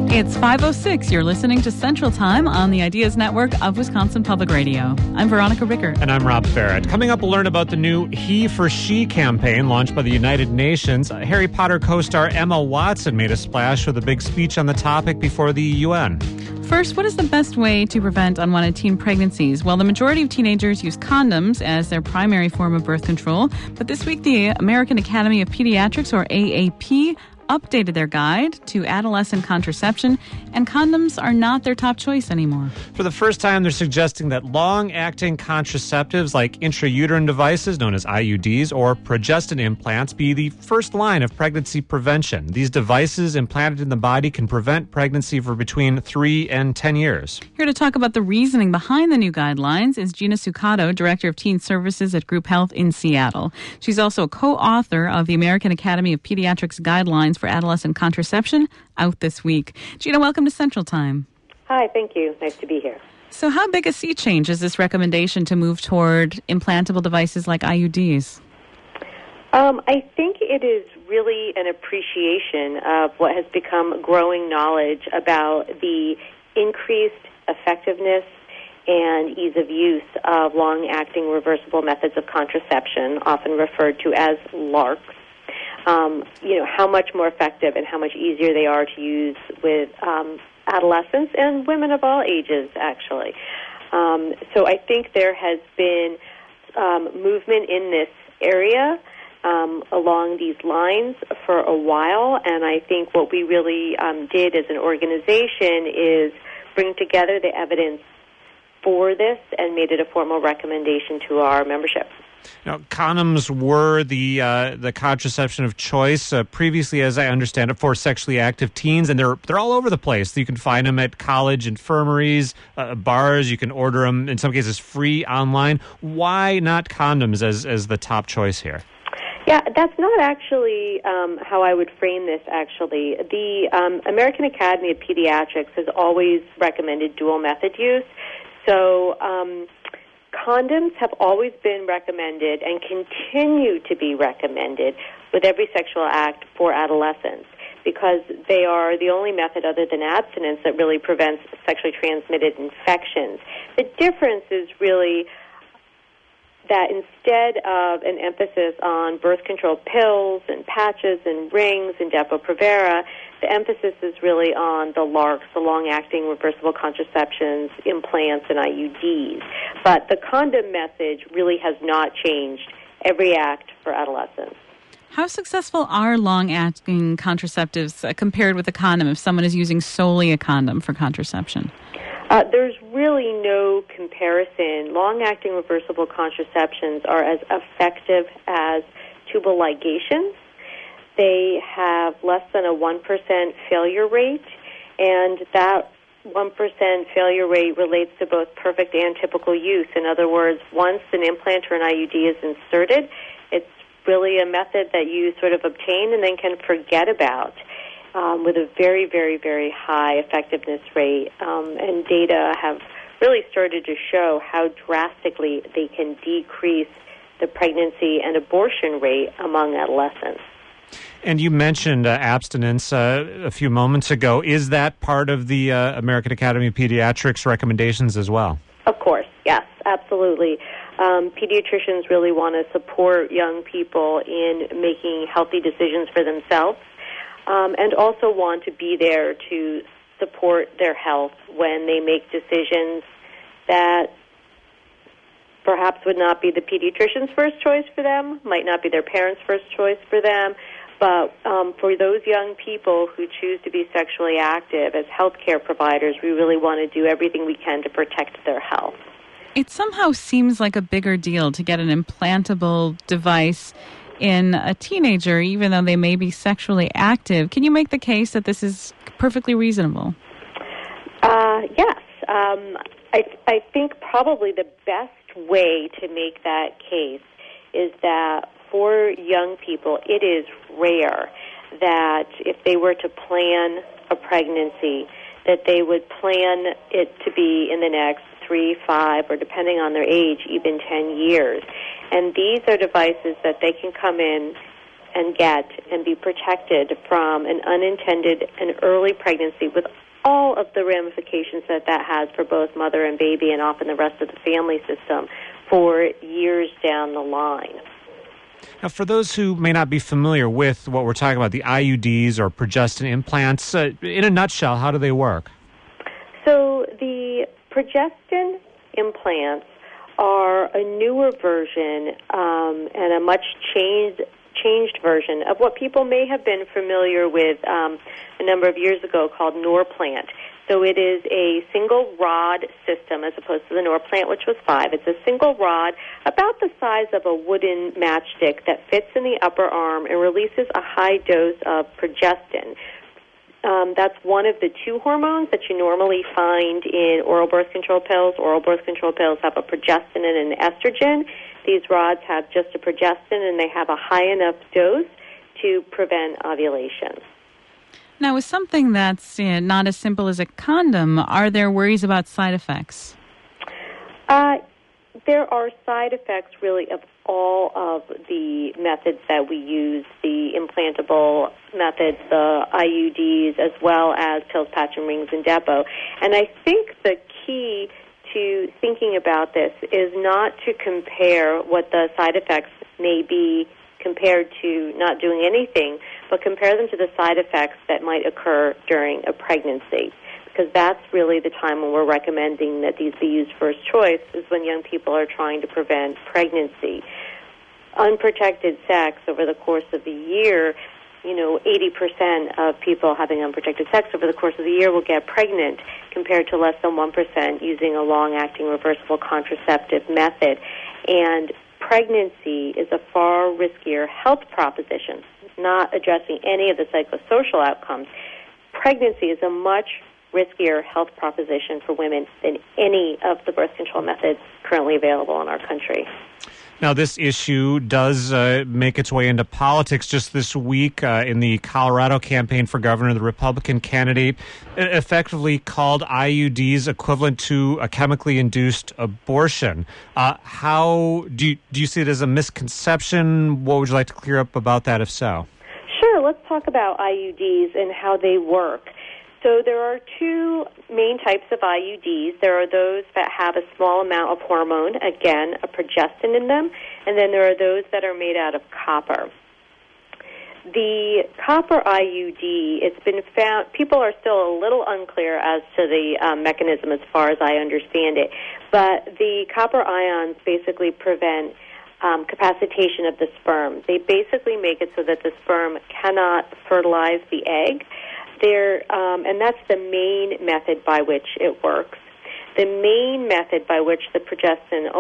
It's 5:06. You're listening to Central Time on the Ideas Network of Wisconsin Public Radio. I'm Veronica Ricker. And I'm Rob Farrett. Coming up, we'll learn about the new He for She campaign launched by the United Nations. Harry Potter co-star Emma Watson made a splash with a big speech on the topic before the UN. First, what is the best way to prevent unwanted teen pregnancies? Well, the majority of teenagers use condoms as their primary form of birth control. But this week, the American Academy of Pediatrics, or AAP, updated their guide to adolescent contraception, and condoms are not their top choice anymore. For the first time, they're suggesting that long-acting contraceptives like intrauterine devices, known as IUDs, or progestin implants be the first line of pregnancy prevention. These devices implanted in the body can prevent pregnancy for between 3 and 10 years. Here to talk about the reasoning behind the new guidelines is Gina Sucado, Director of Teen Services at Group Health in Seattle. She's also a co-author of the American Academy of Pediatrics Guidelines for Adolescent Contraception, out this week. Gina, welcome to Central Time. Hi, thank you. Nice to be here. So how big a sea change is this recommendation to move toward implantable devices like IUDs? I think it is really an appreciation of what has become growing knowledge about the increased effectiveness and ease of use of long-acting reversible methods of contraception, often referred to as LARCs. How much more effective and how much easier they are to use with adolescents and women of all ages, actually. So I think there has been movement in this area along these lines for a while, and I think what we really did as an organization is bring together the evidence for this and made it a formal recommendation to our membership. Now, condoms were the contraception of choice previously, as I understand it, for sexually active teens, and they're all over the place. You can find them at college infirmaries, bars. You can order them, in some cases, free online. Why not condoms as the top choice here? Yeah, that's not actually how I would frame this, actually. The American Academy of Pediatrics has always recommended dual method use. So condoms have always been recommended and continue to be recommended with every sexual act for adolescents because they are the only method other than abstinence that really prevents sexually transmitted infections. The difference is really that instead of an emphasis on birth control pills and patches and rings and Depo-Provera, the emphasis is really on the LARCs, the long-acting reversible contraceptions, implants, and IUDs. But the condom message really has not changed every act for adolescents. How successful are long-acting contraceptives compared with a condom if someone is using solely a condom for contraception? There's really no comparison. Long-acting reversible contraceptions are as effective as tubal ligations. They have less than a 1% failure rate, and that 1% failure rate relates to both perfect and typical use. In other words, once an implant or an IUD is inserted, it's really a method that you sort of obtain and then can forget about. With a very, very, very high effectiveness rate. And data have really started to show how drastically they can decrease the pregnancy and abortion rate among adolescents. And you mentioned abstinence a few moments ago. Is that part of the American Academy of Pediatrics recommendations as well? Of course, yes, absolutely. Pediatricians really want to support young people in making healthy decisions for themselves. And also want to be there to support their health when they make decisions that perhaps would not be the pediatrician's first choice for them, might not be their parents' first choice for them, but for those young people who choose to be sexually active as healthcare providers, we really want to do everything we can to protect their health. It somehow seems like a bigger deal to get an implantable device in a teenager, even though they may be sexually active. Can you make the case that this is perfectly reasonable? Yes. I think probably the best way to make that case is that for young people, it is rare that if they were to plan a pregnancy, that they would plan it to be in the next 3, 5, or depending on their age, even 10 years. And these are devices that they can come in and get and be protected from an unintended and early pregnancy with all of the ramifications that has for both mother and baby and often the rest of the family system for years down the line. Now, for those who may not be familiar with what we're talking about, the IUDs or progestin implants, in a nutshell, how do they work? So the progestin implants are a newer version and a much changed version of what people may have been familiar with a number of years ago called Norplant. So it is a single rod system as opposed to the Norplant, which was 5. It's a single rod about the size of a wooden matchstick that fits in the upper arm and releases a high dose of progestin. That's one of the 2 hormones that you normally find in oral birth control pills. Oral birth control pills have a progestin and an estrogen. These rods have just a progestin, and they have a high enough dose to prevent ovulation. Now, with something that's not as simple as a condom, are there worries about side effects? There are side effects, really, of all of the methods that we use, the implantable methods, the IUDs, as well as pills, patch, and rings, and depot. And I think the key to thinking about this is not to compare what the side effects may be compared to not doing anything, but compare them to the side effects that might occur during a pregnancy, because that's really the time when we're recommending that these be used first choice, is when young people are trying to prevent pregnancy. Unprotected sex over the course of the year, 80% of people having unprotected sex over the course of the year will get pregnant, compared to less than 1% using a long-acting reversible contraceptive method. And pregnancy is a far riskier health proposition, not addressing any of the psychosocial outcomes. Pregnancy is a much riskier health proposition for women than any of the birth control methods currently available in our country. Now, this issue does make its way into politics. Just this week in the Colorado campaign for governor, the Republican candidate effectively called IUDs equivalent to a chemically induced abortion. How do you see it as a misconception? What would you like to clear up about that, if so? Sure. Let's talk about IUDs and how they work. So there are 2 main types of IUDs. There are those that have a small amount of hormone, again, a progestin in them, and then there are those that are made out of copper. The copper IUD, it's been found, people are still a little unclear as to the mechanism as far as I understand it, but the copper ions basically prevent capacitation of the sperm. They basically make it so that the sperm cannot fertilize the egg. And that's the main method by which it works. The main method by which the progestin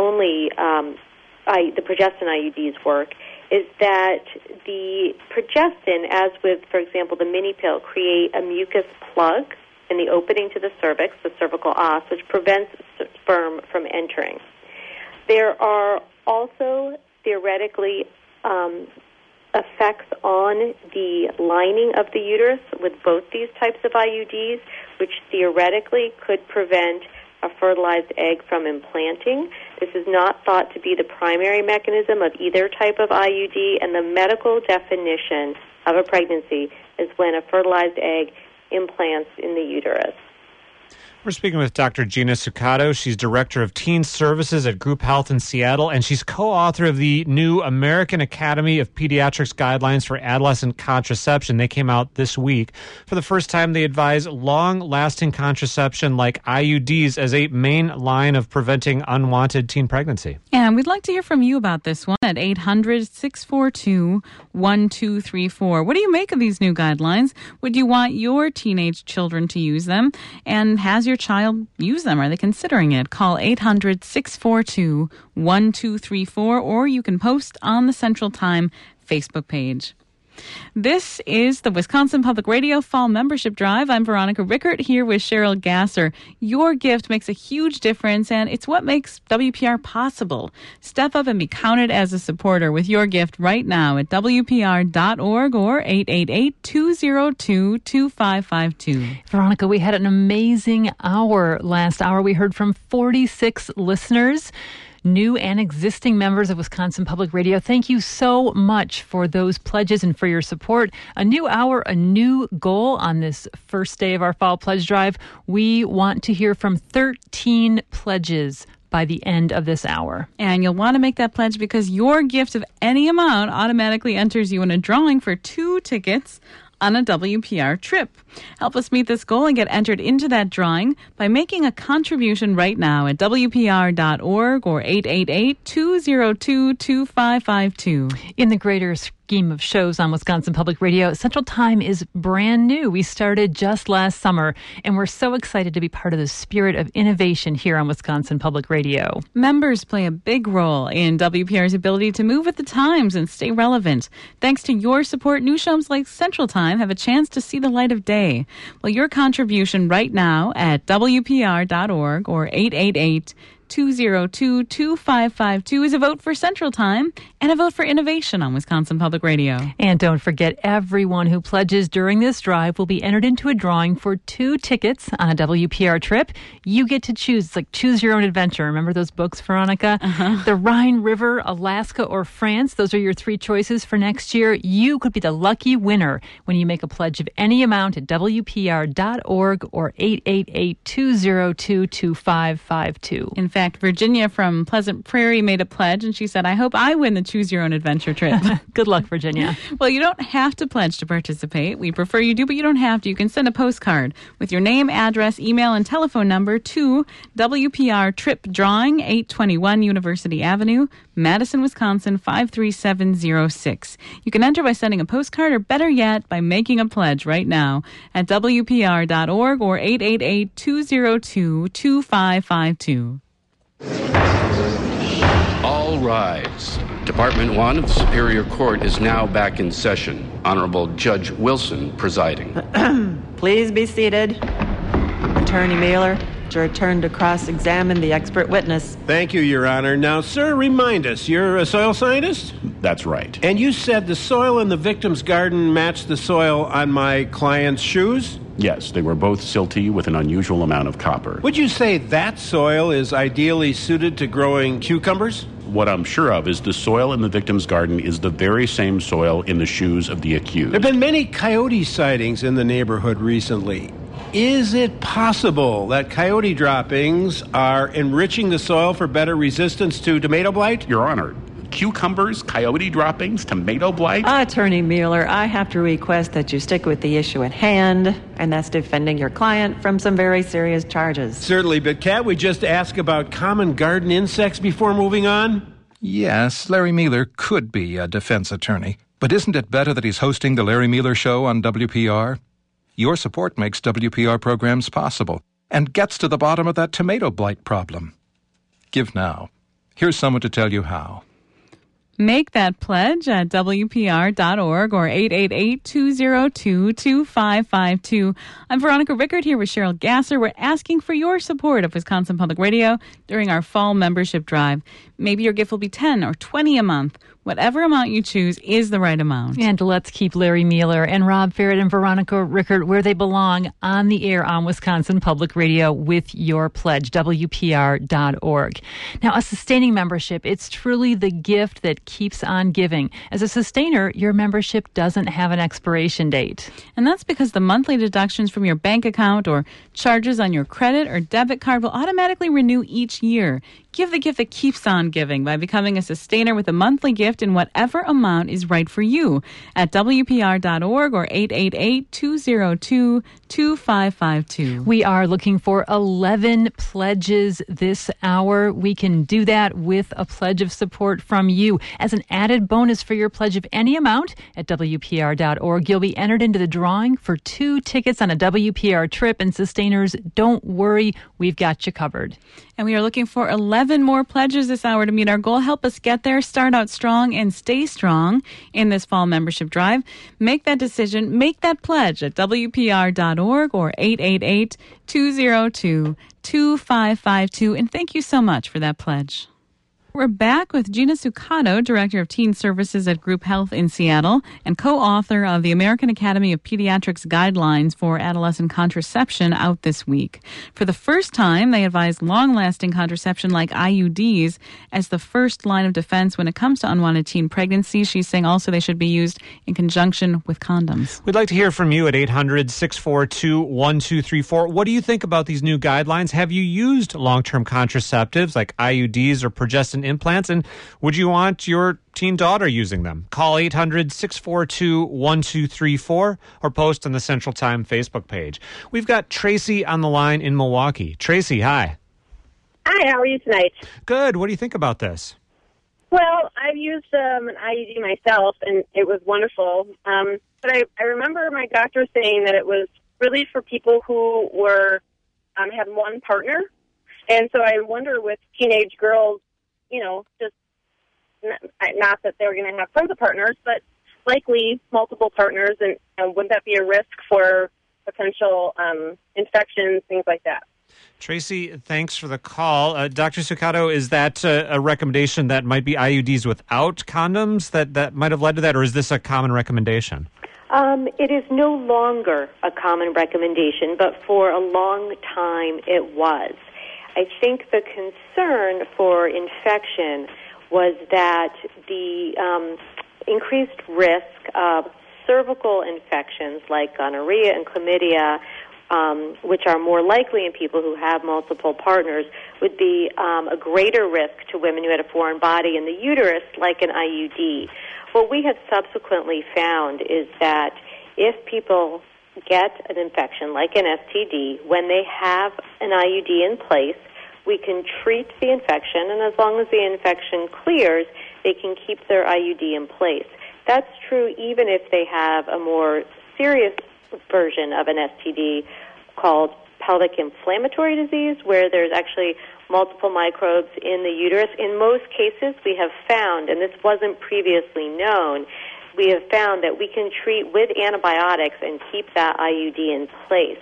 IUDs work is that the progestin, as with, for example, the mini pill, create a mucus plug in the opening to the cervix, the cervical os, which prevents sperm from entering. There are also theoretically effects on the lining of the uterus with both these types of IUDs, which theoretically could prevent a fertilized egg from implanting. This is not thought to be the primary mechanism of either type of IUD, and the medical definition of a pregnancy is when a fertilized egg implants in the uterus. We're speaking with Dr. Gina Sucato. She's Director of Teen Services at Group Health in Seattle, and she's co-author of the new American Academy of Pediatrics Guidelines for Adolescent Contraception. They came out this week. For the first time, they advise long-lasting contraception like IUDs as a main line of preventing unwanted teen pregnancy. And we'd like to hear from you about this one at 800-642-1234. What do you make of these new guidelines? Would you want your teenage children to use them? And has your child used them? Are they considering it? Call 800-642-1234, or you can post on the Central Time Facebook page. This is the Wisconsin Public Radio Fall Membership Drive. I'm Veronica Rickert here with Cheryl Gasser. Your gift makes a huge difference, and it's what makes WPR possible. Step up and be counted as a supporter with your gift right now at WPR.org or 888-202-2552. Veronica, we had an amazing hour last hour. We heard from 46 listeners. New and existing members of Wisconsin Public Radio, thank you so much for those pledges and for your support. A new hour, a new goal on this first day of our Fall Pledge Drive. We want to hear from 13 pledges by the end of this hour. And you'll want to make that pledge because your gift of any amount automatically enters you in a drawing for 2 tickets on a WPR trip. Help us meet this goal and get entered into that drawing by making a contribution right now at WPR.org or 888-202-2552. In the greater scheme of shows on Wisconsin Public Radio, Central Time is brand new. We started just last summer, and we're so excited to be part of the spirit of innovation here on Wisconsin Public Radio. Members play a big role in WPR's ability to move with the times and stay relevant. Thanks to your support, new shows like Central Time have a chance to see the light of day. Well, your contribution right now at WPR.org or 888-202-2552 is a vote for Central Time and a vote for innovation on Wisconsin Public Radio. And don't forget, everyone who pledges during this drive will be entered into a drawing for 2 tickets on a WPR trip. You get to choose. It's like Choose Your Own Adventure. Remember those books, Veronica? The Rhine River, Alaska, or France. Those are your 3 choices for next year. You could be the lucky winner when you make a pledge of any amount at WPR.org or 888-202-2552. In fact, Virginia from Pleasant Prairie made a pledge, and she said, I hope I win the Choose Your Own Adventure trip. Good luck, Virginia. Well, you don't have to pledge to participate. We prefer you do, but you don't have to. You can send a postcard with your name, address, email, and telephone number to WPR Trip Drawing, 821 University Avenue, Madison, Wisconsin, 53706. You can enter by sending a postcard, or better yet, by making a pledge right now at WPR.org or 888-202-2552. All rise. Department 1 of the Superior Court is now back in session. Honorable Judge Wilson presiding. Please be seated. Attorney Mueller, it's your turn to cross-examine the expert witness. Thank you, Your Honor. Now, sir, remind us, you're a soil scientist? That's right. And you said the soil in the victim's garden matched the soil on my client's shoes? Yes, they were both silty with an unusual amount of copper. Would you say that soil is ideally suited to growing cucumbers? What I'm sure of is the soil in the victim's garden is the very same soil in the shoes of the accused. There have been many coyote sightings in the neighborhood recently. Is it possible that coyote droppings are enriching the soil for better resistance to tomato blight? Your Honor, cucumbers, coyote droppings, tomato blight? Attorney Mueller, I have to request that you stick with the issue at hand, and that's defending your client from some very serious charges. Certainly, but can't we just ask about common garden insects before moving on? Yes, Larry Mueller could be a defense attorney. But isn't it better that he's hosting the Larry Mueller Show on WPR? Your support makes WPR programs possible and gets to the bottom of that tomato blight problem. Give now. Here's someone to tell you how. Make that pledge at WPR.org or 888-202-2552. I'm Veronica Rickard here with Cheryl Gasser. We're asking for your support of Wisconsin Public Radio during our fall membership drive. Maybe your gift will be $10 or $20 a month. Whatever amount you choose is the right amount. And let's keep Larry Mueller and Rob Ferret and Veronica Rickard where they belong, on the air on Wisconsin Public Radio with your pledge, WPR.org. Now, a sustaining membership, it's truly the gift that keeps on giving. As a sustainer, your membership doesn't have an expiration date. And that's because the monthly deductions from your bank account or charges on your credit or debit card will automatically renew each year. Give the gift that keeps on giving by becoming a sustainer with a monthly gift in whatever amount is right for you at WPR.org or 888-202-2552. We are looking for 11 pledges this hour. We can do that with a pledge of support from you. As an added bonus for your pledge of any amount at WPR.org, you'll be entered into the drawing for 2 tickets on a WPR trip. And sustainers, don't worry, we've got you covered. And we are looking for 11 more pledges this hour to meet our goal. Help us get there, start out strong, and stay strong in this fall membership drive. Make that decision, make that pledge at WPR.org or 888-202-2552. And thank you so much for that pledge. We're back with Gina Succato, Director of Teen Services at Group Health in Seattle and co-author of the American Academy of Pediatrics Guidelines for Adolescent Contraception out this week. For the first time, they advise long-lasting contraception like IUDs as the first line of defense when it comes to unwanted teen pregnancy. She's saying also they should be used in conjunction with condoms. We'd like to hear from you at 800-642-1234. What do you think about these new guidelines? Have you used long-term contraceptives like IUDs or progestin implants, and would you want your teen daughter using them? Call 800-642-1234 or post on the Central Time Facebook page. We've got Tracy on the line in Milwaukee. Tracy, hi. Hi, how are you tonight? Good. What do you think about this? Well, I've used an IUD myself, and it was wonderful. But I remember my doctor saying that it was really for people who were had one partner. And so I wonder with teenage girls, just not that they were going to have tons of partners, but likely multiple partners, and wouldn't that be a risk for potential infections, things like that? Tracy, thanks for the call. Dr. Succato, is that a recommendation that might be IUDs without condoms that might have led to that, or is this a common recommendation? It is no longer a common recommendation, but for a long time it was. I think the concern for infection was that the increased risk of cervical infections like gonorrhea and chlamydia, which are more likely in people who have multiple partners, would be a greater risk to women who had a foreign body in the uterus, like an IUD. What we have subsequently found is that if people get an infection like an STD, when they have an IUD in place, we can treat the infection, and as long as the infection clears, they can keep their IUD in place. That's true even if they have a more serious version of an STD called pelvic inflammatory disease, where there's actually multiple microbes in the uterus. In most cases, we have found, and this wasn't previously known, we have found that we can treat with antibiotics and keep that IUD in place.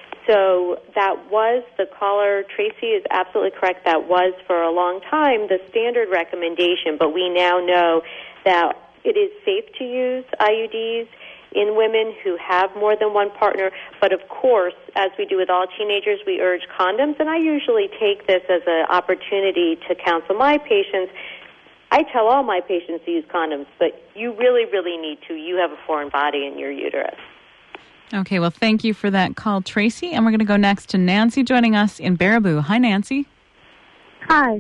So that was, the caller, Tracy, is absolutely correct. That was for a long time the standard recommendation, but we now know that it is safe to use IUDs in women who have more than one partner. But of course, as we do with all teenagers, we urge condoms, and I usually take this as an opportunity to counsel my patients. I tell all my patients to use condoms, but you really, really need to. You have a foreign body in your uterus. Okay, well, thank you for that call, Tracy. And we're going to go next to Nancy joining us in Baraboo. Hi, Nancy. Hi.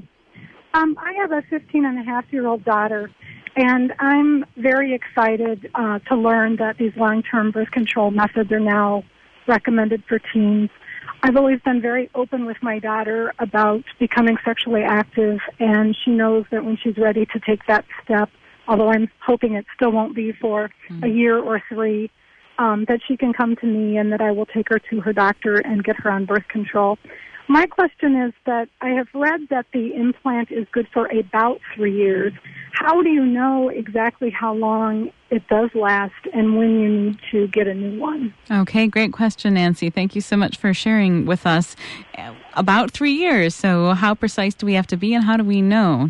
I have a 15-and-a-half-year-old daughter, and I'm very excited to learn that these long-term birth control methods are now recommended for teens. I've always been very open with my daughter about becoming sexually active, and she knows that when she's ready to take that step, although I'm hoping it still won't be for a year or 3, that she can come to me and that I will take her to her doctor and get her on birth control. My question is that I have read that the implant is good for about 3 years. How do you know exactly how long it does last and when you need to get a new one? Okay, great question, Nancy. Thank you so much for sharing with us. About 3 years. So how precise do we have to be and how do we know?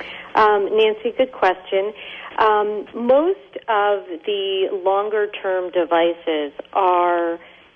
Nancy, good question. Most of the longer-term devices are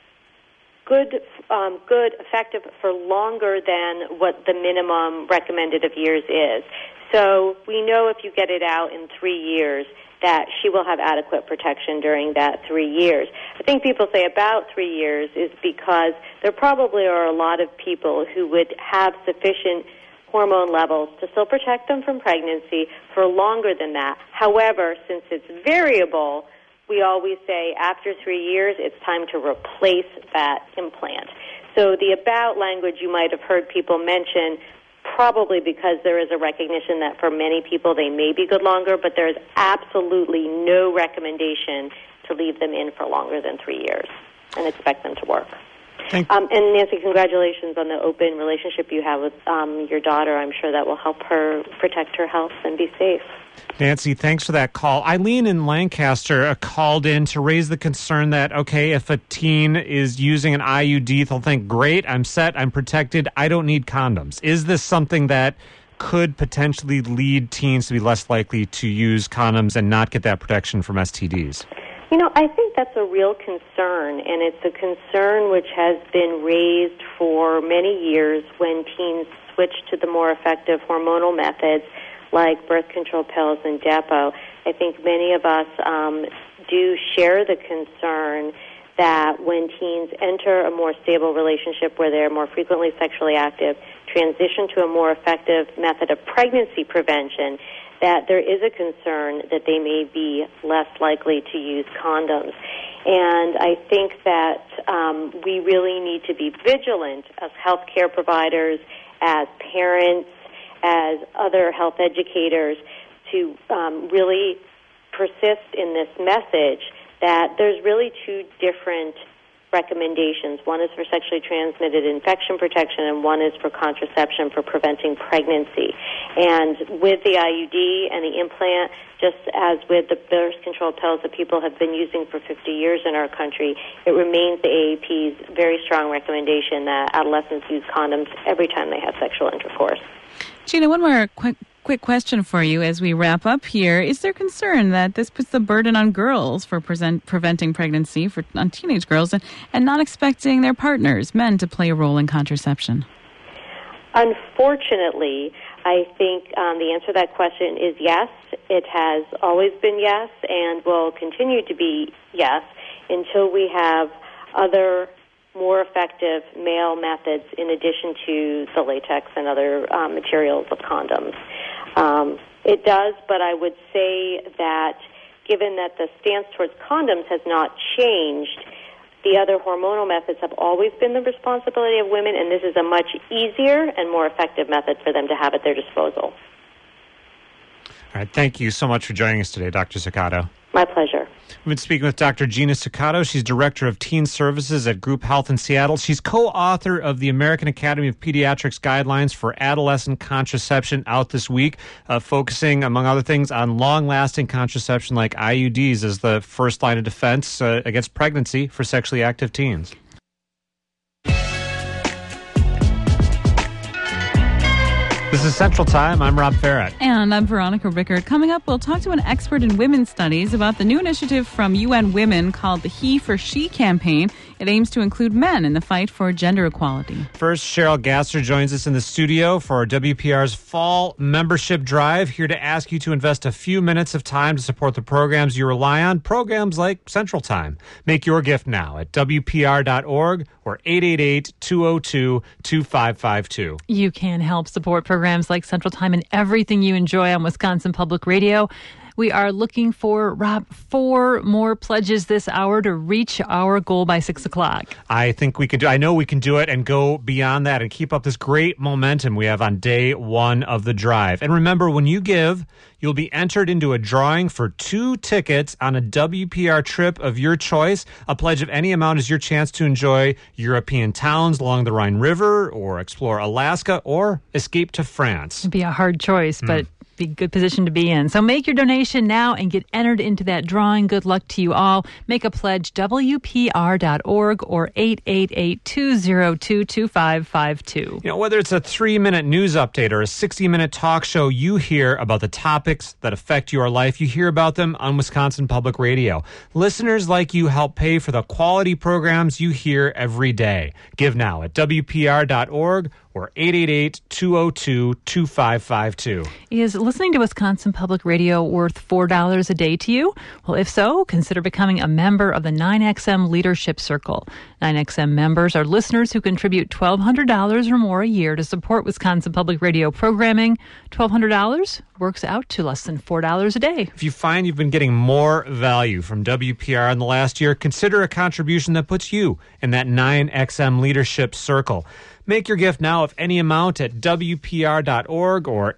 good, effective for longer than what the minimum recommended of years is. So we know if you get it out in 3 years that she will have adequate protection during that 3 years. I think people say about 3 years is because there probably are a lot of people who would have sufficient hormone levels to still protect them from pregnancy for longer than that. However, since it's variable, we always say after 3 years, it's time to replace that implant. So the about language you might have heard people mention, probably because there is a recognition that for many people they may be good longer, but there is absolutely no recommendation to leave them in for longer than 3 years and expect them to work. And Nancy, congratulations on the open relationship you have with your daughter. I'm sure that will help her protect her health and be safe. Nancy, thanks for that call. Eileen in Lancaster called in to raise the concern that, okay, if a teen is using an IUD, they'll think, great, I'm set, I'm protected, I don't need condoms. Is this something that could potentially lead teens to be less likely to use condoms and not get that protection from STDs? I think that's a real concern, and it's a concern which has been raised for many years when teens switch to the more effective hormonal methods like birth control pills and Depo. I think many of us do share the concern that when teens enter a more stable relationship where they're more frequently sexually active, transition to a more effective method of pregnancy prevention, that there is a concern that they may be less likely to use condoms. And I think that we really need to be vigilant as healthcare providers, as parents, as other health educators to really persist in this message that there's really two different recommendations. One is for sexually transmitted infection protection, and one is for contraception for preventing pregnancy. And with the IUD and the implant, just as with the birth control pills that people have been using for 50 years in our country, it remains the AAP's very strong recommendation that adolescents use condoms every time they have sexual intercourse. Gina, one more quick question for you as we wrap up here. Is there concern that this puts the burden on girls for preventing pregnancy on teenage girls and not expecting their partners, men, to play a role in contraception? Unfortunately, I think the answer to that question is yes. It has always been yes and will continue to be yes until we have other more effective male methods in addition to the latex and other materials of condoms. It does, but I would say that given that the stance towards condoms has not changed, the other hormonal methods have always been the responsibility of women, and this is a much easier and more effective method for them to have at their disposal. All right, thank you so much for joining us today, Dr. Ciccato. My pleasure. We've been speaking with Dr. Gina Ciccato. She's Director of Teen Services at Group Health in Seattle. She's co-author of the American Academy of Pediatrics Guidelines for Adolescent Contraception, out this week, focusing, among other things, on long-lasting contraception like IUDs as the first line of defense against pregnancy for sexually active teens. This is Central Time. I'm Rob Farrett. And I'm Veronica Rickard. Coming up, we'll talk to an expert in women's studies about the new initiative from UN Women called the He for She campaign. It aims to include men in the fight for gender equality. First, Cheryl Gasser joins us in the studio for WPR's Fall Membership Drive, here to ask you to invest a few minutes of time to support the programs you rely on, programs like Central Time. Make your gift now at WPR.org or 888-202-2552. You can help support programs like Central Time and everything you enjoy on Wisconsin Public Radio. We are looking for, Rob, 4 more pledges this hour to reach our goal by 6 o'clock. I think we can do. I know we can do it and go beyond that and keep up this great momentum we have on day 1 of the drive. And remember, when you give, you'll be entered into a drawing for 2 tickets on a WPR trip of your choice. A pledge of any amount is your chance to enjoy European towns along the Rhine River, or explore Alaska, or escape to France. It'd be a hard choice, but be a good position to be in. So make your donation now and get entered into that drawing. Good luck to you all. Make a pledge, WPR.org or 888-202-2552. You know, whether it's a 3-minute news update or a 60-minute talk show, you hear about the topics that affect your life. You hear about them on Wisconsin Public Radio. Listeners like you help pay for the quality programs you hear every day. Give now at WPR.org or 888-202-2552. Is listening to Wisconsin Public Radio worth $4 a day to you? Well, if so, consider becoming a member of the 9XM Leadership Circle. 9XM members are listeners who contribute $1,200 or more a year to support Wisconsin Public Radio programming. $1,200 works out to less than $4 a day. If you find you've been getting more value from WPR in the last year, consider a contribution that puts you in that 9XM Leadership Circle. Make your gift now of any amount at WPR.org or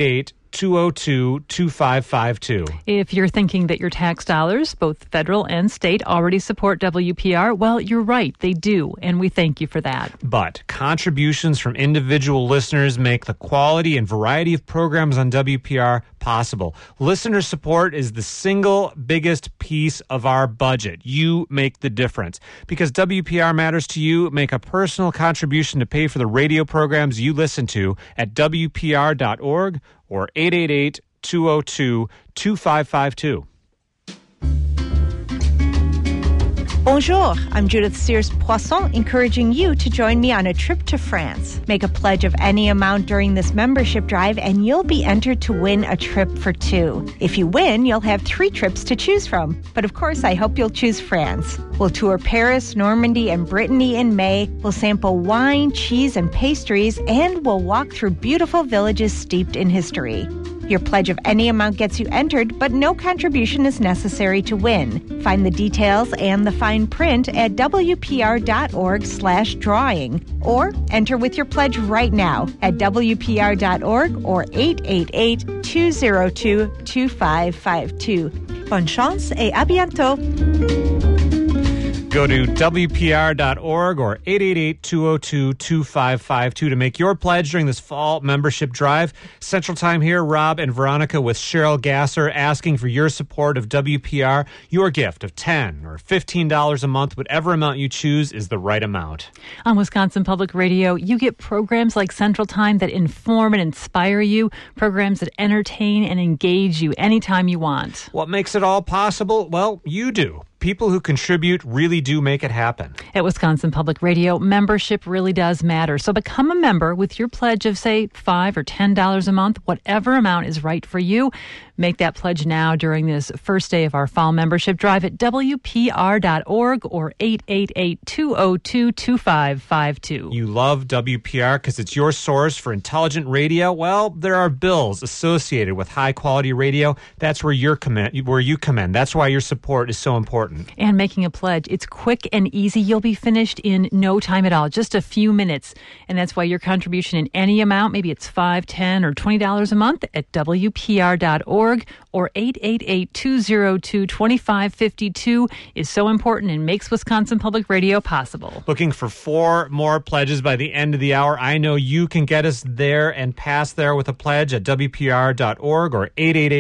888-202-2552. If you're thinking that your tax dollars, both federal and state, already support WPR, well, you're right. They do, and we thank you for that. But contributions from individual listeners make the quality and variety of programs on WPR possible. Listener support is the single biggest piece of our budget. You make the difference. Because WPR matters to you, make a personal contribution to pay for the radio programs you listen to at WPR.org or 888-202-2552. Bonjour, I'm Judith Sears-Poisson, encouraging you to join me on a trip to France. Make a pledge of any amount during this membership drive, and you'll be entered to win a trip for two. If you win, you'll have 3 trips to choose from. But of course, I hope you'll choose France. We'll tour Paris, Normandy, and Brittany in May. We'll sample wine, cheese, and pastries, and we'll walk through beautiful villages steeped in history. Your pledge of any amount gets you entered, but no contribution is necessary to win. Find the details and the fine print at WPR.org/drawing, or enter with your pledge right now at WPR.org or 888-202-2552. Bonne chance et à bientôt. Go to WPR.org or 888-202-2552 to make your pledge during this fall membership drive. Central Time here, Rob and Veronica with Cheryl Gasser asking for your support of WPR. Your gift of $10 or $15 a month, whatever amount you choose, is the right amount. On Wisconsin Public Radio, you get programs like Central Time that inform and inspire you, programs that entertain and engage you anytime you want. What makes it all possible? Well, you do. People who contribute really do make it happen. At Wisconsin Public Radio, membership really does matter. So become a member with your pledge of, say, $5 or $10 a month, whatever amount is right for you. Make that pledge now during this first day of our fall membership drive at WPR.org or 888-202-2552. You love WPR because it's your source for intelligent radio? Well, there are bills associated with high-quality radio. That's where you come in. That's why your support is so important. And making a pledge, it's quick and easy. You'll be finished in no time at all, just a few minutes. And that's why your contribution in any amount, maybe it's $5, $10, or $20 a month at WPR.org or 888-202-2552 is so important and makes Wisconsin Public Radio possible. Looking for 4 more pledges by the end of the hour. I know you can get us there and pass there with a pledge at WPR.org or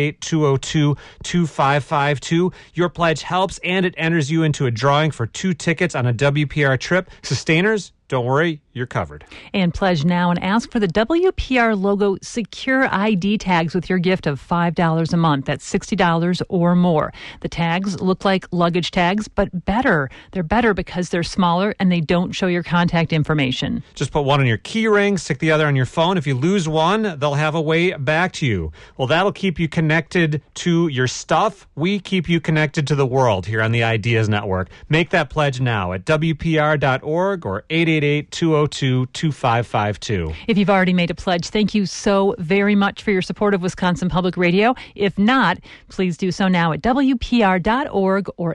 888-202-2552. Your pledge helps and it enters you into a drawing for 2 tickets on a WPR trip. Sustainers, don't worry, you're covered. And pledge now and ask for the WPR logo secure ID tags with your gift of $5 a month. That's $60 or more. The tags look like luggage tags, but better. They're better because they're smaller and they don't show your contact information. Just put one on your key ring, stick the other on your phone. If you lose one, they'll have a way back to you. Well, that'll keep you connected to your stuff. We keep you connected to the world here on the Ideas Network. Make that pledge now at WPR.org or 888-202-2552. If you've already made a pledge, thank you so very much for your support of Wisconsin Public Radio. If not, please do so now at WPR.org or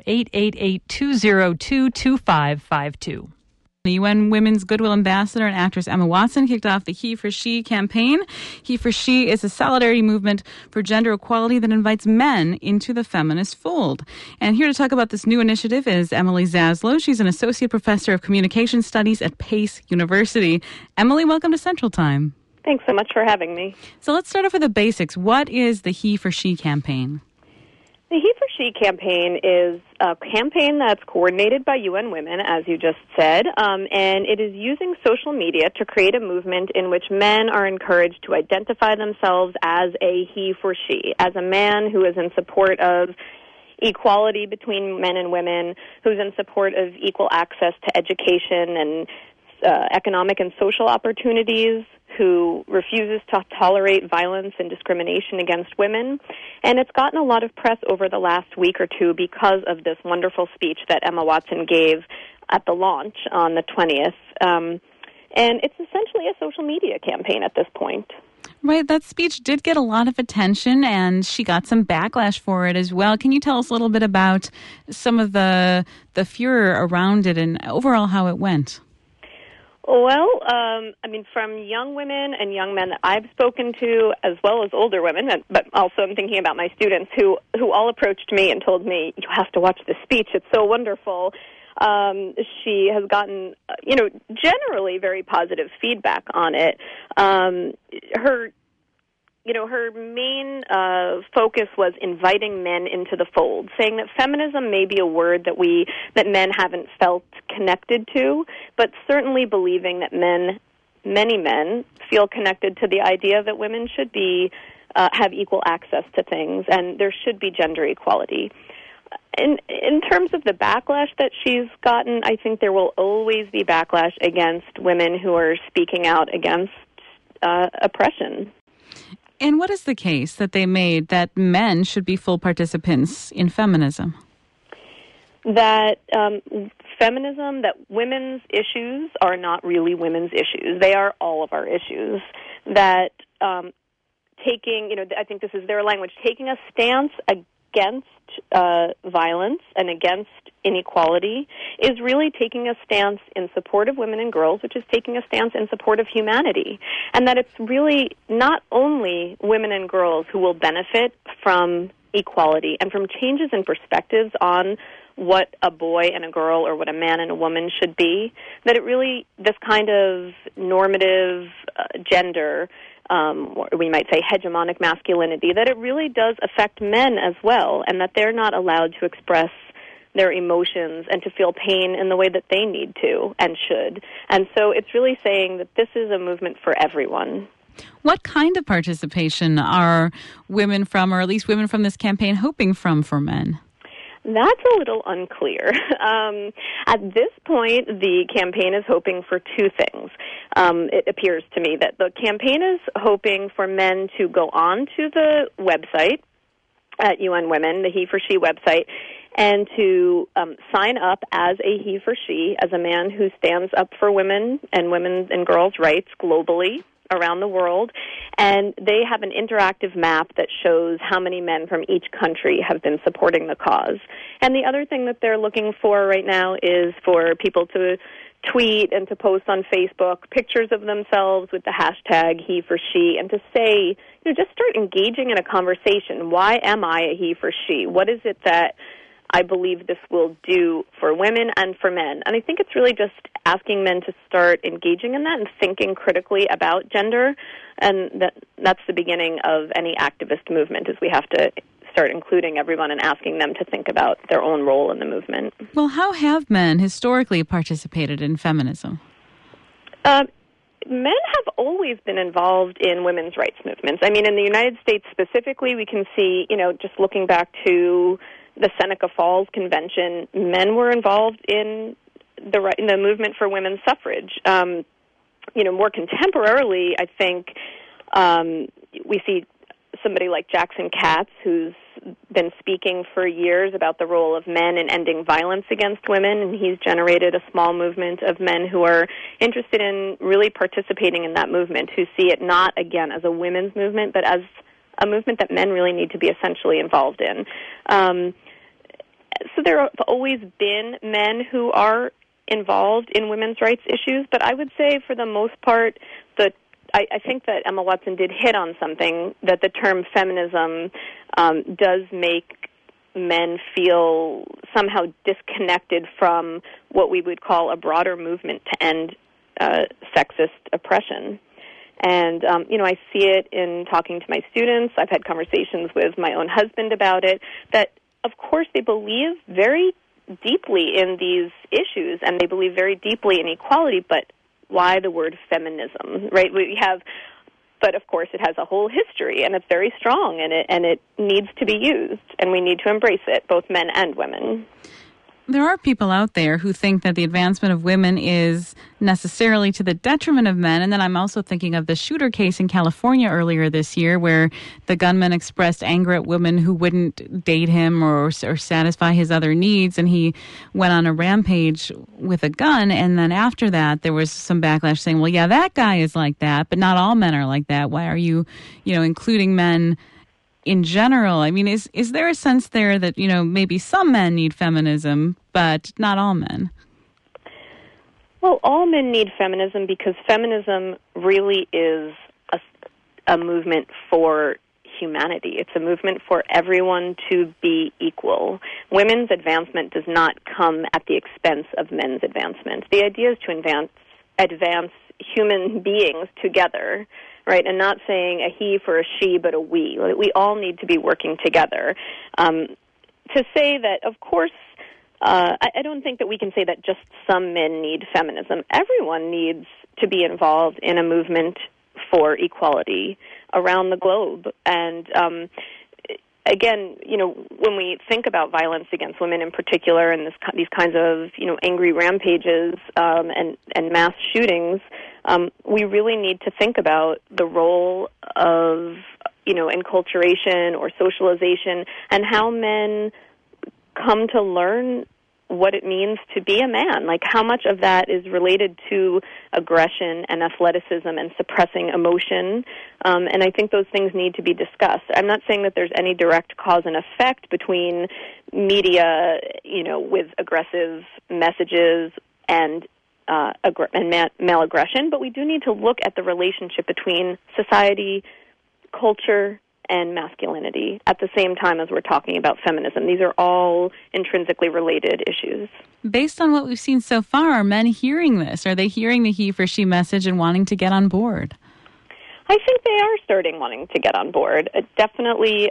888-202-2552. The UN Women's Goodwill Ambassador and actress Emma Watson kicked off the He for She campaign. He for She is a solidarity movement for gender equality that invites men into the feminist fold. And here to talk about this new initiative is Emily Zaslow. She's an associate professor of communication studies at Pace University. Emily, welcome to Central Time. Thanks so much for having me. So let's start off with the basics. What is the He for She campaign? The He for She campaign is a campaign that's coordinated by UN Women, as you just said, and it is using social media to create a movement in which men are encouraged to identify themselves as a he for she, as a man who is in support of equality between men and women, who's in support of equal access to education and economic and social opportunities, who refuses to tolerate violence and discrimination against women. And it's gotten a lot of press over the last week or two because of this wonderful speech that Emma Watson gave at the launch on the 20th. And it's essentially a social media campaign at this point. Right, that speech did get a lot of attention, and she got some backlash for it as well. Can you tell us a little bit about some of the furor around it and overall how it went? Well, from young women and young men that I've spoken to, as well as older women, but also I'm thinking about my students who all approached me and told me, you have to watch this speech, it's so wonderful. She has gotten, generally very positive feedback on it. Her her main focus was inviting men into the fold, saying that feminism may be a word that men haven't felt connected to, but certainly believing that many men feel connected to the idea that women should be have equal access to things, and there should be gender equality. In terms of the backlash that she's gotten, I think there will always be backlash against women who are speaking out against oppression. And what is the case that they made that men should be full participants in feminism? That feminism, that women's issues are not really women's issues. They are all of our issues. That taking, I think this is their language, taking a stance against violence and against inequality is really taking a stance in support of women and girls, which is taking a stance in support of humanity. And that it's really not only women and girls who will benefit from equality and from changes in perspectives on what a boy and a girl or what a man and a woman should be, that it really, this kind of normative gender, or we might say hegemonic masculinity, that it really does affect men as well, and that they're not allowed to express their emotions and to feel pain in the way that they need to and should. And so it's really saying that this is a movement for everyone. What kind of participation are women from, or at least women from this campaign, hoping for men? That's a little unclear. At this point, the campaign is hoping for two things. It appears to me that the campaign is hoping for men to go on to the website at UN Women, the He for She website, and to sign up as a he for she, as a man who stands up for women and girls' rights globally around the world. And they have an interactive map that shows how many men from each country have been supporting the cause. And the other thing that they're looking for right now is for people to tweet and to post on Facebook pictures of themselves with the hashtag he for she, and to say, just start engaging in a conversation. Why am I a he for she? What is it that I believe this will do for women and for men? And I think it's really just asking men to start engaging in that and thinking critically about gender, and that's the beginning of any activist movement, is we have to start including everyone and asking them to think about their own role in the movement. Well, how have men historically participated in feminism? Men have always been involved in women's rights movements. I mean, in the United States specifically, we can see, just looking back to the Seneca Falls Convention, men were involved in the movement for women's suffrage. More contemporarily, I think we see somebody like Jackson Katz, who's been speaking for years about the role of men in ending violence against women, and he's generated a small movement of men who are interested in really participating in that movement, who see it not, again, as a women's movement, but as a movement that men really need to be essentially involved in. So there have always been men who are involved in women's rights issues, but I would say for the most part, I think that Emma Watson did hit on something, that the term feminism does make men feel somehow disconnected from what we would call a broader movement to end sexist oppression. And, I see it in talking to my students. I've had conversations with my own husband about it, that, of course, they believe very deeply in these issues, and they believe very deeply in equality, but why the word feminism, right? But of course it has a whole history, and it's very strong, and it needs to be used, and we need to embrace it, both men and women. There are people out there who think that the advancement of women is necessarily to the detriment of men. And then I'm also thinking of the shooter case in California earlier this year, where the gunman expressed anger at women who wouldn't date him or satisfy his other needs. And he went on a rampage with a gun. And then after that, there was some backlash saying, well, yeah, that guy is like that, but not all men are like that. Why are you, including men in general? I mean, is there a sense there that, maybe some men need feminism, but not all men? Well, all men need feminism because feminism really is a movement for humanity. It's a movement for everyone to be equal. Women's advancement does not come at the expense of men's advancement. The idea is to advance human beings together. right? And not saying a he for a she, but a we. We all need to be working together. To say that, of course, I don't think that we can say that just some men need feminism. Everyone needs to be involved in a movement for equality around the globe. And again, when we think about violence against women in particular, and these kinds of angry rampages and mass shootings, we really need to think about the role of enculturation or socialization, and how men come to learn what it means to be a man. Like, how much of that is related to aggression and athleticism and suppressing emotion. And I think those things need to be discussed. I'm not saying that there's any direct cause and effect between media, with aggressive messages and male aggression, but we do need to look at the relationship between society, culture, and masculinity at the same time as we're talking about feminism. These are all intrinsically related issues. Based on what we've seen so far, are men hearing this? Are they hearing the he for she message and wanting to get on board? I think they are starting wanting to get on board. Definitely,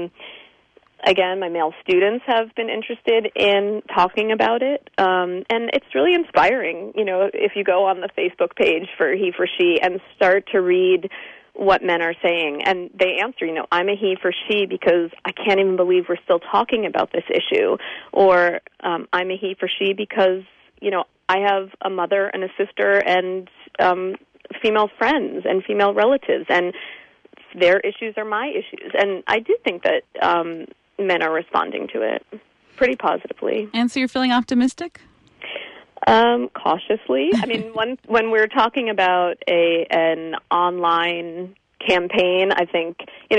again, my male students have been interested in talking about it, and it's really inspiring, if you go on the Facebook page for he for she and start to read what men are saying, and they answer, I'm a he for she because I can't even believe we're still talking about this issue, or I'm a he for she because, I have a mother and a sister and female friends and female relatives, and their issues are my issues. And I do think that men are responding to it pretty positively. And so you're feeling optimistic? Cautiously. I mean, when we're talking about an online campaign, I think,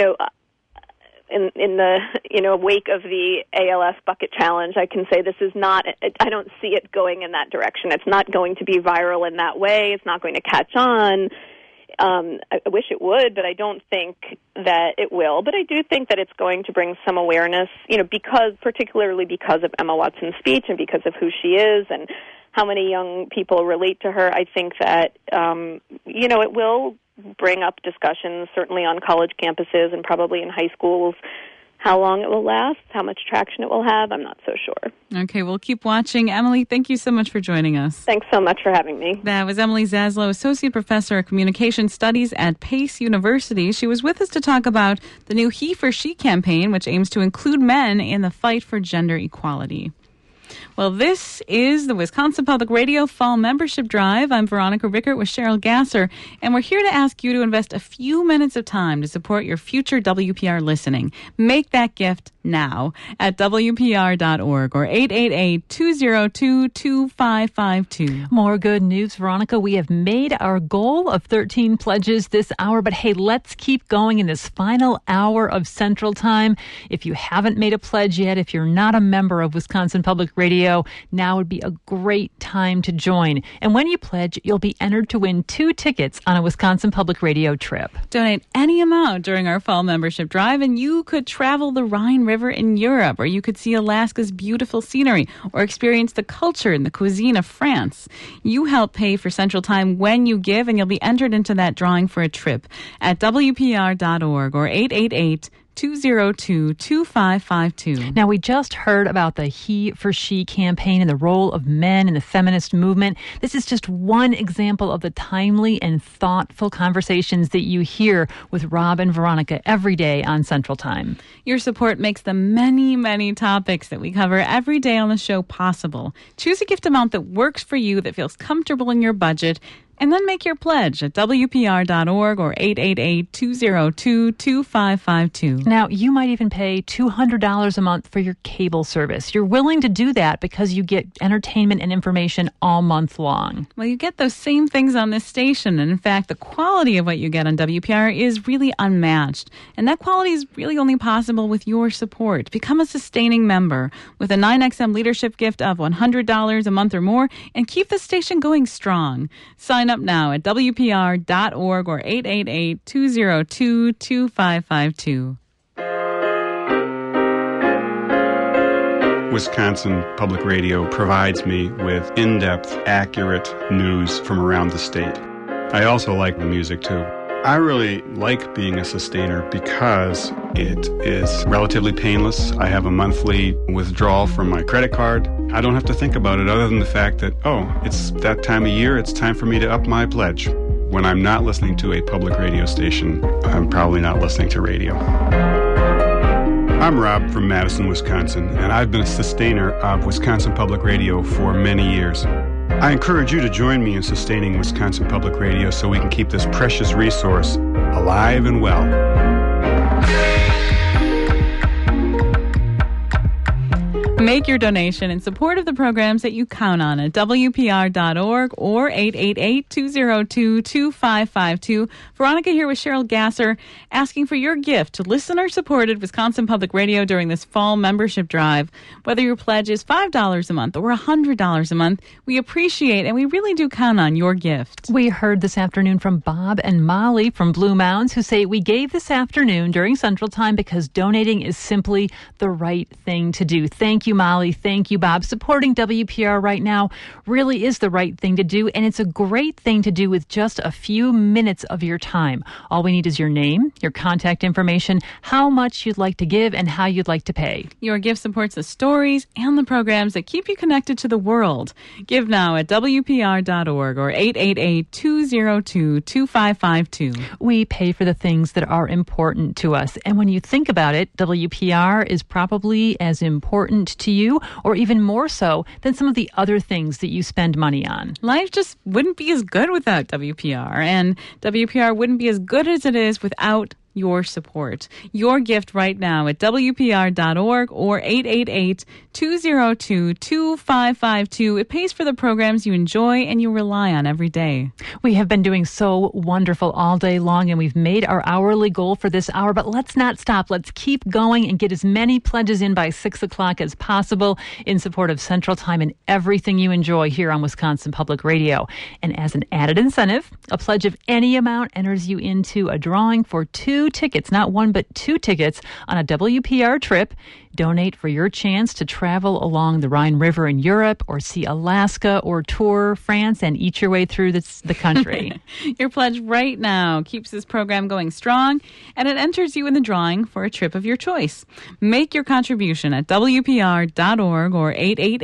in the wake of the ALS bucket challenge, I can say this is not, I don't see it going in that direction. It's not going to be viral in that way. It's not going to catch on. I wish it would, but I don't think that it will. But I do think that it's going to bring some awareness, particularly because of Emma Watson's speech and because of who she is and how many young people relate to her. I think that, it will bring up discussions, certainly on college campuses and probably in high schools. How long it will last, how much traction it will have, I'm not so sure. Okay, we'll keep watching. Emily, thank you so much for joining us. Thanks so much for having me. That was Emily Zaslow, Associate Professor of Communication Studies at Pace University. She was with us to talk about the new He for She campaign, which aims to include men in the fight for gender equality. Well, this is the Wisconsin Public Radio Fall Membership Drive. I'm Veronica Rickert with Cheryl Gasser, and we're here to ask you to invest a few minutes of time to support your future WPR listening. Make that gift now at WPR.org or 888-202-2552. More good news, Veronica. We have made our goal of 13 pledges this hour, but hey, let's keep going in this final hour of Central Time. If you haven't made a pledge yet, if you're not a member of Wisconsin Public Radio, now would be a great time to join. And when you pledge, you'll be entered to win 2 tickets on a Wisconsin Public Radio trip. Donate any amount during our fall membership drive, and you could travel the Rhine River in Europe, or you could see Alaska's beautiful scenery, or experience the culture and the cuisine of France. You help pay for Central Time when you give, and you'll be entered into that drawing for a trip at WPR.org or 888-202-2552. Now, we just heard about the He for She campaign and the role of men in the feminist movement. This is just one example of the timely and thoughtful conversations that you hear with Rob and Veronica every day on Central Time. Your support makes the many, many topics that we cover every day on the show possible. Choose a gift amount that works for you, that feels comfortable in your budget, and then make your pledge at WPR.org or 888-202-2552. Now, you might even pay $200 a month for your cable service. You're willing to do that because you get entertainment and information all month long. Well, you get those same things on this station. And in fact, the quality of what you get on WPR is really unmatched. And that quality is really only possible with your support. Become a sustaining member with a 9XM leadership gift of $100 a month or more and keep the station going strong. Sign up now at WPR.org or 888-202-2552. Wisconsin Public Radio provides me with in-depth, accurate news from around the state. I also like the music, too. I really like being a sustainer because it is relatively painless. I have a monthly withdrawal from my credit card. I don't have to think about it other than the fact that, it's that time of year, it's time for me to up my pledge. When I'm not listening to a public radio station, I'm probably not listening to radio. I'm Rob from Madison, Wisconsin, and I've been a sustainer of Wisconsin Public Radio for many years. I encourage you to join me in sustaining Wisconsin Public Radio so we can keep this precious resource alive and well. Make your donation in support of the programs that you count on at WPR.org or 888-202-2552. Veronica here with Cheryl Gasser asking for your gift to listener-supported Wisconsin Public Radio during this fall membership drive. Whether your pledge is $5 a month or $100 a month, we appreciate and we really do count on your gift. We heard this afternoon from Bob and Molly from Blue Mounds who say we gave this afternoon during Central Time because donating is simply the right thing to do. Thank you, Molly. Thank you, Bob. Supporting WPR right now really is the right thing to do, and it's a great thing to do with just a few minutes of your time. All we need is your name, your contact information, how much you'd like to give, and how you'd like to pay. Your gift supports the stories and the programs that keep you connected to the world. Give now at WPR.org or 888-202-2552. We pay for the things that are important to us, and when you think about it, WPR is probably as important to you, or even more so than some of the other things that you spend money on. Life just wouldn't be as good without WPR, and WPR wouldn't be as good as it is without your support. Your gift right now at WPR.org or 888-202-2552. It pays for the programs you enjoy and you rely on every day. We have been doing so wonderful all day long, and we've made our hourly goal for this hour, but let's not stop. Let's keep going and get as many pledges in by 6 o'clock as possible in support of Central Time and everything you enjoy here on Wisconsin Public Radio. And as an added incentive, a pledge of any amount enters you into a drawing for 2 tickets, not 1, but 2 tickets on a WPR trip. Donate for your chance to travel along the Rhine River in Europe or see Alaska or tour France and eat your way through the country. Your pledge right now keeps this program going strong, and it enters you in the drawing for a trip of your choice. Make your contribution at WPR.org or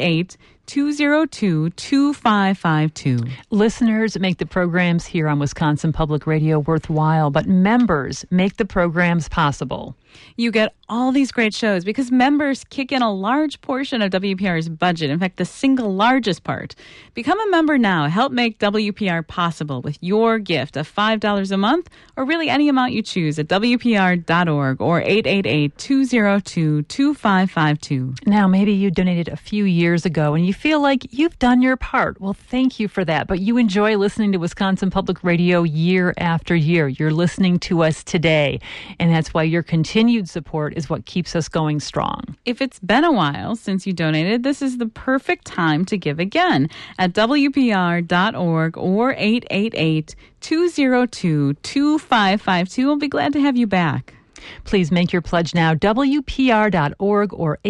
888-202-2552. Listeners make the programs here on Wisconsin Public Radio worthwhile, but members make the programs possible. You get all these great shows because members kick in a large portion of WPR's budget. In fact, the single largest part. Become a member now. Help make WPR possible with your gift of $5 a month or really any amount you choose at WPR.org or 888-202-2552. Now, maybe you donated a few years ago and you feel like you've done your part. Well, thank you for that. But you enjoy listening to Wisconsin Public Radio year after year. You're listening to us today. And that's why your continued support is what keeps us going strong. If it's been a while since you donated, this is the perfect time to give again at WPR.org or 888-202-2552. We'll be glad to have you back. Please make your pledge now, WPR.org or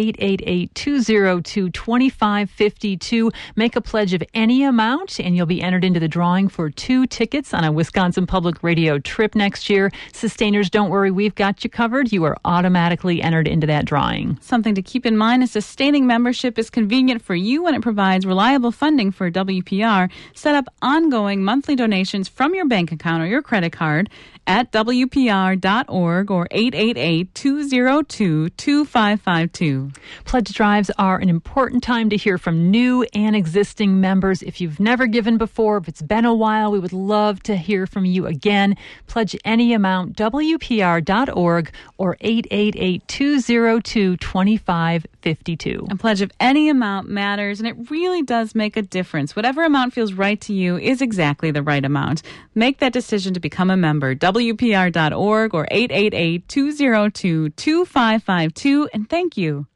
888-202-2552. Make a pledge of any amount, and you'll be entered into the drawing for 2 tickets on a Wisconsin Public Radio trip next year. Sustainers, don't worry, we've got you covered. You are automatically entered into that drawing. Something to keep in mind is sustaining membership is convenient for you and it provides reliable funding for WPR. Set up ongoing monthly donations from your bank account or your credit card at WPR.org or 888-202-2552. Pledge drives are an important time to hear from new and existing members. If you've never given before, if it's been a while, we would love to hear from you again. Pledge any amount, WPR.org or 888-202-2552. A pledge of any amount matters, and it really does make a difference. Whatever amount feels right to you is exactly the right amount. Make that decision to become a member. WPR.org or 888-202-2552. And thank you.